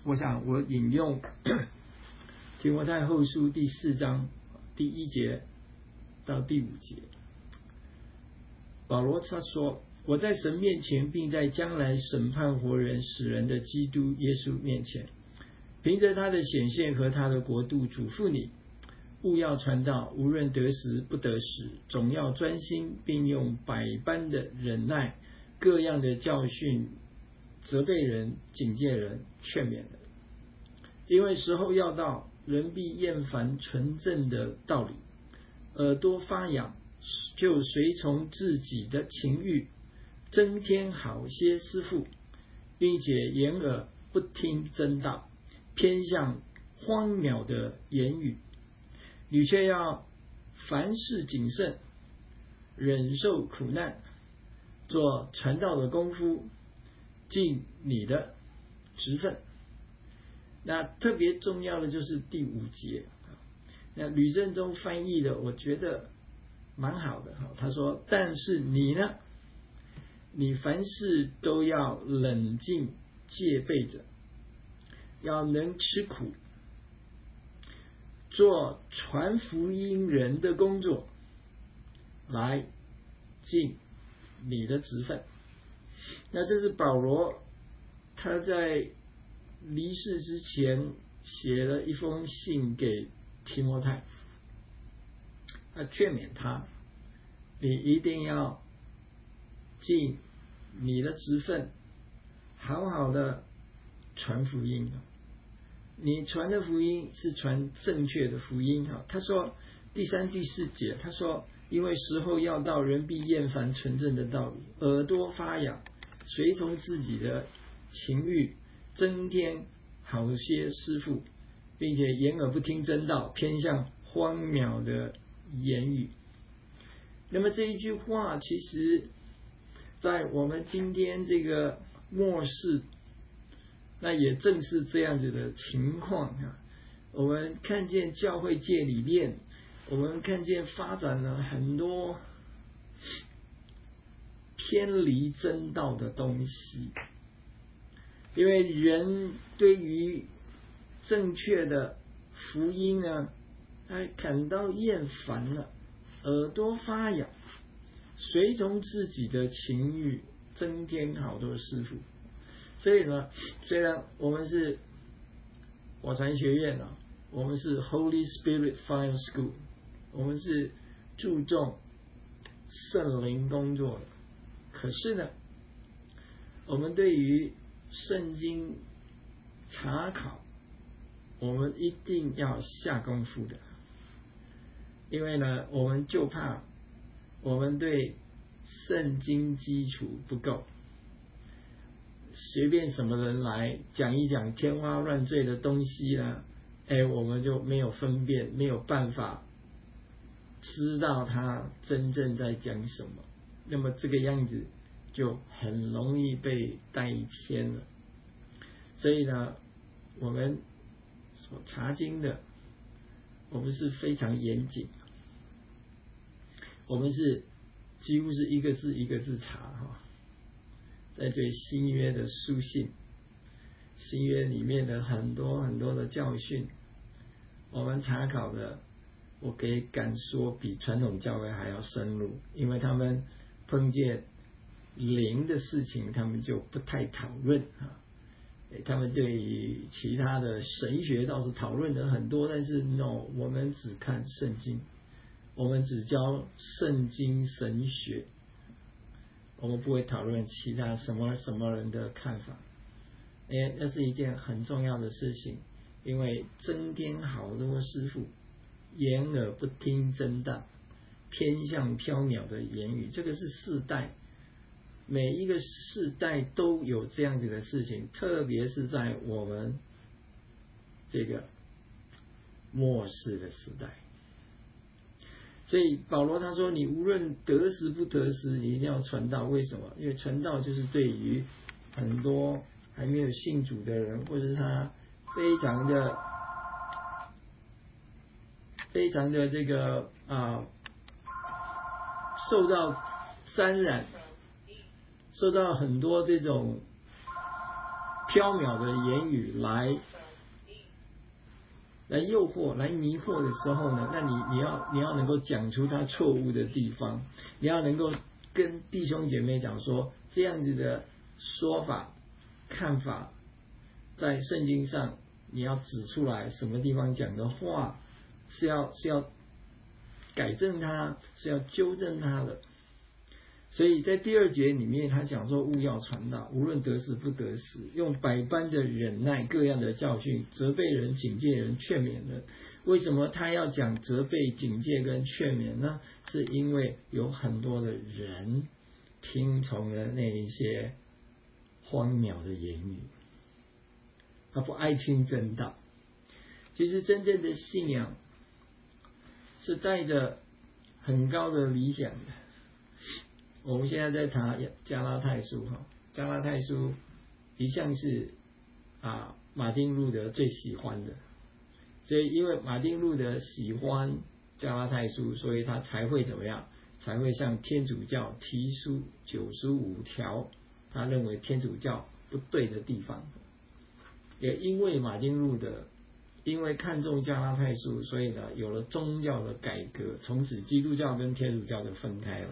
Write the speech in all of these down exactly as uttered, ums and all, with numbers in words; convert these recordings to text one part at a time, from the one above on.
我想我引用提摩太后书第四章第一节到第五节，保罗他说：我在神面前，并在将来审判活人死人的基督耶稣面前，凭着他的显现和他的国度，嘱咐你，务要传道，无论得时不得时，总要专心，并用百般的忍耐，各样的教训，责备人，警戒人，劝勉人。因为时候要到，人必厌烦纯正的道理，耳朵发痒，就随从自己的情欲，增添好些师傅，并且掩耳不听真道，偏向荒谬的言语。你却要凡事谨慎，忍受苦难，做传道的功夫，尽你的职分。那特别重要的就是第五节，那吕正中翻译的我觉得蛮好的，他说：但是你呢，你凡事都要冷静戒备着，要能吃苦，做传福音人的工作，来尽你的职分。那这是保罗他在离世之前写了一封信给提摩太，他劝勉他，你一定要尽你的职分，好好的传福音。你传的福音是传正确的福音。他说第三第四节，他说因为时候要到，人必厌烦纯正的道理，耳朵发痒，随从自己的情欲，增添好些师傅，并且掩耳不听真道，偏向荒谬的言语。那么这一句话其实在我们今天这个末世，那也正是这样子的情况啊。我们看见教会界里面，我们看见发展了很多偏离真道的东西，因为人对于正确的福音呢，他感到厌烦了，耳朵发痒，随从自己的情欲，增添好多师傅。所以呢，虽然我们是火传学院啊，我们是 Holy Spirit Fire School， 我们是注重圣灵工作的，可是呢，我们对于圣经查考，我们一定要下功夫的。因为呢，我们就怕我们对圣经基础不够，随便什么人来讲一讲天花乱坠的东西呢，哎，我们就没有分辨，没有办法知道他真正在讲什么，那么这个样子就很容易被带偏了。所以呢，我们所查经的，我们是非常严谨，我们是几乎是一个字一个字查哈。在对新约的书信，新约里面的很多很多的教训，我们查考的，我可以敢说比传统教会还要深入，因为他们碰见灵的事情，他们就不太讨论啊。他们对于其他的神学倒是讨论的很多，但是 no， 我们只看圣经，我们只教圣经神学，我们不会讨论其他什么什么人的看法。哎，那是一件很重要的事情，因为增添好多师傅，掩耳不听真道，偏向缥缈的言语，这个是世代，每一个世代都有这样子的事情，特别是在我们这个末世的时代。所以保罗他说，你无论得时不得时，你一定要传道。为什么？因为传道就是对于很多还没有信主的人，或者是他非常的非常的这个啊受到沾染，受到很多这种缥缈的言语来来诱惑、来迷惑的时候呢，那你你要你要能够讲出他错误的地方，你要能够跟弟兄姐妹讲说，这样子的说法、看法，在圣经上你要指出来什么地方讲的话是要是要改正它，是要纠正它的。所以在第二节里面，他讲说务要传道，无论得时不得时，用百般的忍耐，各样的教训，责备人、警戒人、劝勉人。为什么他要讲责备、警戒跟劝勉呢？是因为有很多的人听从了那一些荒谬的言语，他不爱听真道。其实真正的信仰是带着很高的理想的。我们现在在谈加拉太书哈，加拉太书一向是啊马丁路德最喜欢的，所以因为马丁路德喜欢加拉太书，所以他才会怎么样，才会向天主教提出九十五条他认为天主教不对的地方。也因为马丁路德因为看重加拉太书，所以呢有了宗教的改革，从此基督教跟天主教的分开来。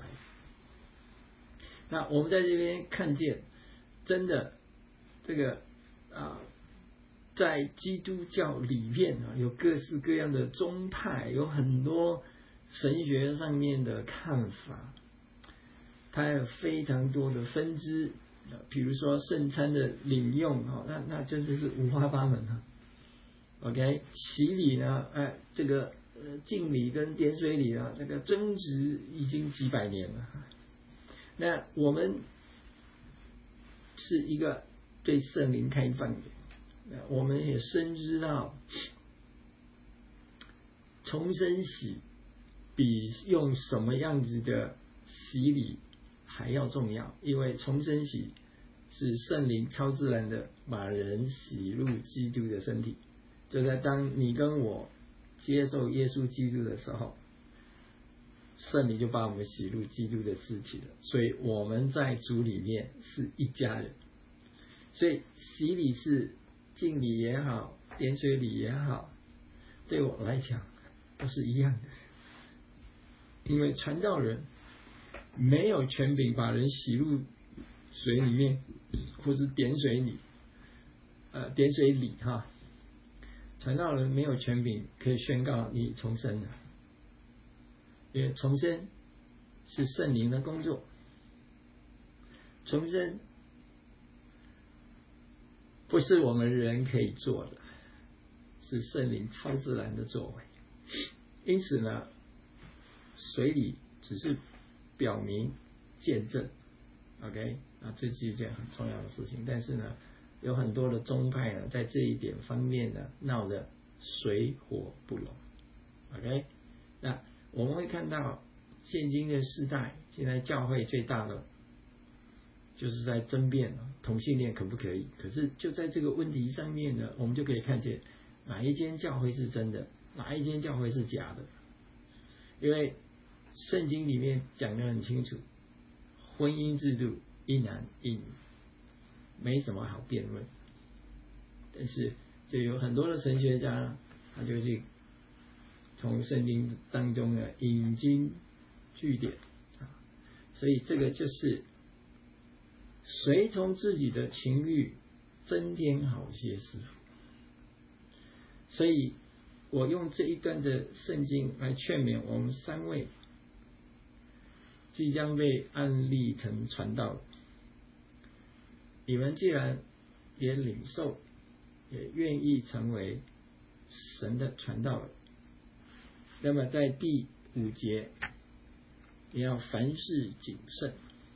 那我们在这边看见，真的这个啊，在基督教里面啊，有各式各样的宗派，有很多神学上面的看法，它有非常多的分支。比如说圣餐的领用啊，那那真的是五花八门啊。OK， 洗礼呢，哎，这个呃敬礼跟点水礼啊，这个争执已经几百年了。那我们是一个对圣灵开放的，我们也深知到重生洗比用什么样子的洗礼还要重要，因为重生洗是圣灵超自然的把人洗入基督的身体，就在当你跟我接受耶稣基督的时候，圣灵就把我们洗入基督的肢体了，所以我们在主里面是一家人。所以洗礼是敬礼也好，点水礼也好，对我来讲都是一样的，因为传道人没有权柄把人洗入水里面，或是点水礼，呃，点水礼哈，传道人没有权柄可以宣告你重生了。因为重生是圣灵的工作，重生不是我们人可以做的，是圣灵超自然的作为。因此呢，水礼只是表明见证 ，OK， 啊，这是一件很重要的事情。但是呢，有很多的宗派呢，在这一点方面呢，闹得水火不容 ，OK， 那我们会看到现今的时代，现在教会最大的就是在争辩同性恋可不可以。可是就在这个问题上面呢，我们就可以看见哪一间教会是真的，哪一间教会是假的。因为圣经里面讲得很清楚，婚姻制度一男一女，没什么好辩论。但是就有很多的神学家，他就去从圣经当中呢引经据典，所以这个就是随从自己的情欲增添好些事。所以我用这一段的圣经来劝勉我们三位即将被安立成传道的，你们既然也领受，也愿意成为神的传道人，那么在第五节，你要凡事谨慎，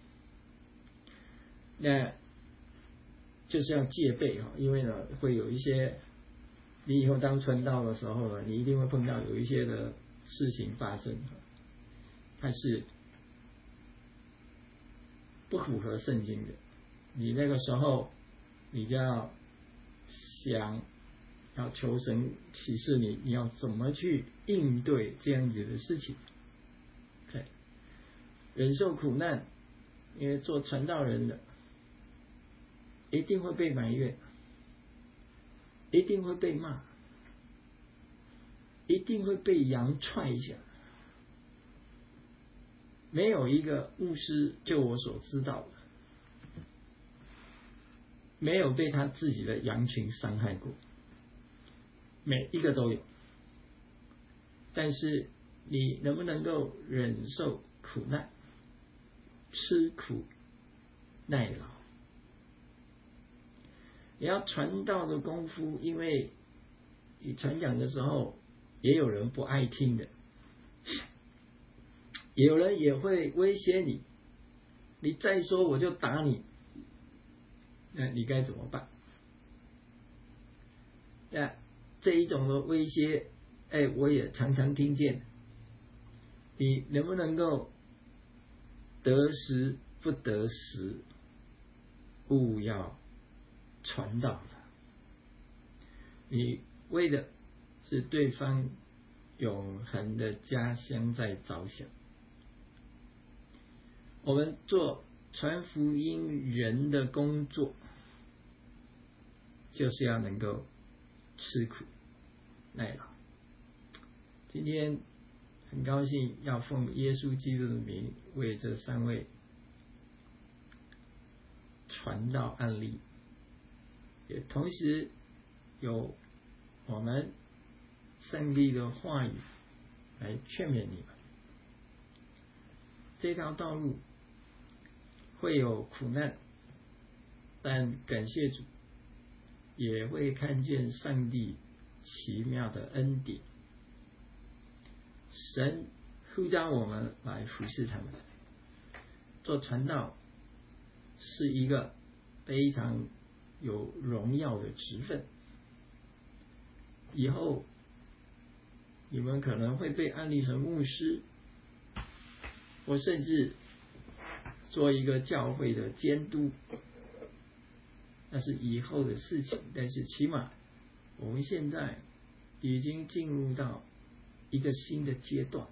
那就是要戒备哈，因为呢会有一些，你以后当传道的时候呢，你一定会碰到有一些的事情发生，它是不符合圣经的，你那个时候你就要想，要求神启示你，你要怎么去应对这样子的事情。对，忍受苦难，因为做传道人的一定会被埋怨， 一定会被骂，一定会被羊踹一下。没有一个牧师，就我所知道的，没有被他自己的羊群伤害过，每一个都有。但是你能不能够忍受苦难，吃苦耐劳？你要传道的功夫，因为你传讲的时候，也有人不爱听的，有人也会威胁你，你再说我就打你，那你该怎么办？那这一种的威胁，哎，我也常常听见。你能不能够得时不得时，勿要传道了？你为的是对方永恒的家乡在着想。我们做传福音人的工作，就是要能够吃苦耐劳。今天很高兴要奉耶稣基督的名，为这三位传道案例，也同时有我们上帝的话语来劝勉你们。这条道路会有苦难，但感谢主，也会看见上帝奇妙的恩典。神呼召我们来服侍他们，做传道是一个非常有荣耀的职分。以后你们可能会被安立成牧师，或甚至做一个教会的监督，那是以后的事情。但是起码我们现在已经进入到一个新的阶段。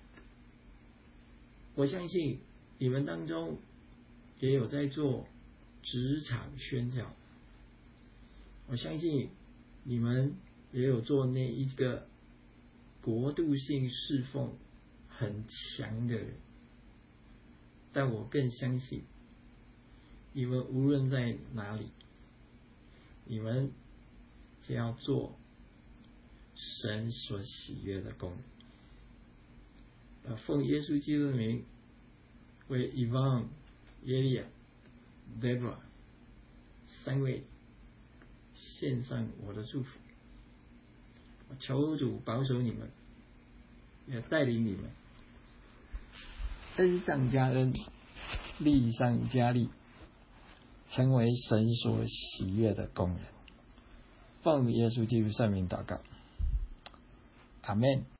我相信你们当中也有在做职场宣教，我相信你们也有做那一个国度性侍奉很强的人，但我更相信你们无论在哪里，你们只要做神所喜悦的工人。奉耶稣基督的名，为 Yvonne、Yelia、Debra 三位献上我的祝福。求主保守你们，也带领你们恩上加恩，利上加利，成为神所喜悦的工人。奉耶稣基督圣名祷告，阿们。